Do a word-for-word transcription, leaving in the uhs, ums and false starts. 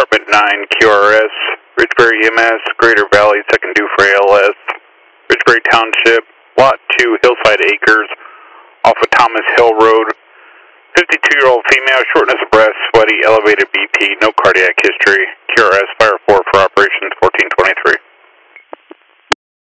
Department nine Q R S, Ridgebury E M S, Greater Valley, second due for A L S, Ridgebury Township, Lot two, Hillside Acres, off of Thomas Hill Road, fifty-two-year-old female, shortness of breath, sweaty, elevated B P, no cardiac history, Q R S, Fire four for operations fourteen twenty-three.